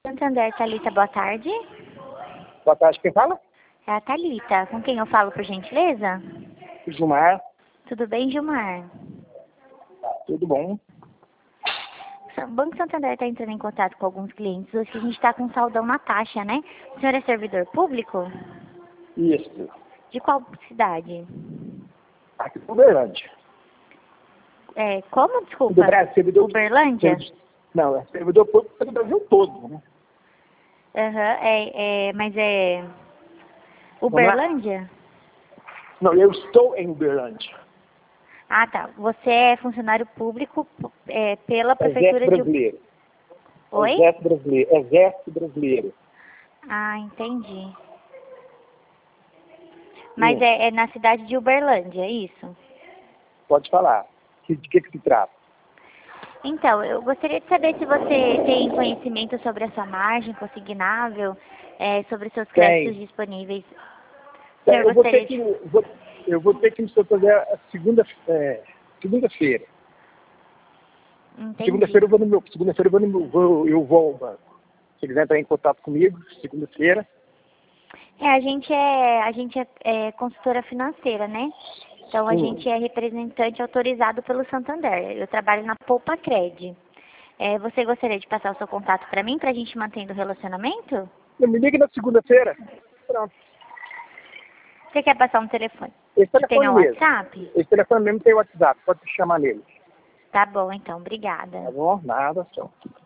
Santander, Thalita, boa tarde. Boa tarde, quem fala? É a Thalita. Com quem eu falo, por gentileza? Gilmar. Tudo bem, Gilmar? Tudo bom? O Banco Santander está entrando em contato com alguns clientes. Hoje a gente está com saldão na taxa, né? O senhor é servidor público? Isso. De qual cidade? Aqui em Uberlândia. Como? Desculpa. Do Brasil, servidor... Uberlândia? Não, é servidor público do Brasil todo, né? Mas é... Uberlândia? Não, eu estou em Uberlândia. Ah, tá. Você é funcionário público pela Prefeitura Exército Brasileiro. Oi? Exército Brasileiro. Exército Brasileiro. Ah, entendi. Mas é na cidade de Uberlândia, é isso? Pode falar. De que se trata? Então, eu gostaria de saber se você tem conhecimento sobre a sua margem consignável, sobre os seus créditos disponíveis. Eu vou ter que me fazer a segunda-feira. Entendi. Segunda-feira eu vou ao banco. Se quiser entrar em contato comigo, segunda-feira. A gente é consultora financeira, né? Então, a gente é representante autorizado pelo Santander. Eu trabalho na Poupa Cred. Você gostaria de passar o seu contato para mim, para a gente mantendo o relacionamento? Me ligue na segunda-feira. Pronto. Você quer passar um telefone? Esse Que tenha telefone mesmo. WhatsApp? Esse telefone mesmo tem WhatsApp. Pode chamar nele. Tá bom, então. Obrigada. Tá bom? Nada, só.